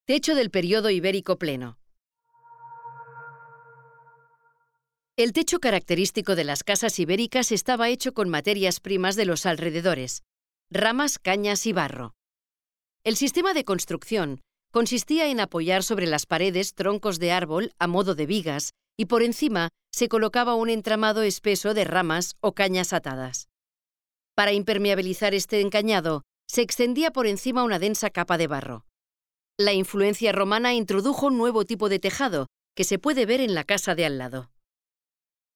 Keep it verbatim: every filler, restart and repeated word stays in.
Techo del período ibérico pleno. El techo característico de las casas ibéricas estaba hecho con materias primas de los alrededores, ramas, cañas y barro. El sistema de construcción consistía en apoyar sobre las paredes troncos de árbol a modo de vigas y por encima se colocaba un entramado espeso de ramas o cañas atadas. Para impermeabilizar este encañado, se extendía por encima una densa capa de barro. La influencia romana introdujo un nuevo tipo de tejado que se puede ver en la casa de al lado.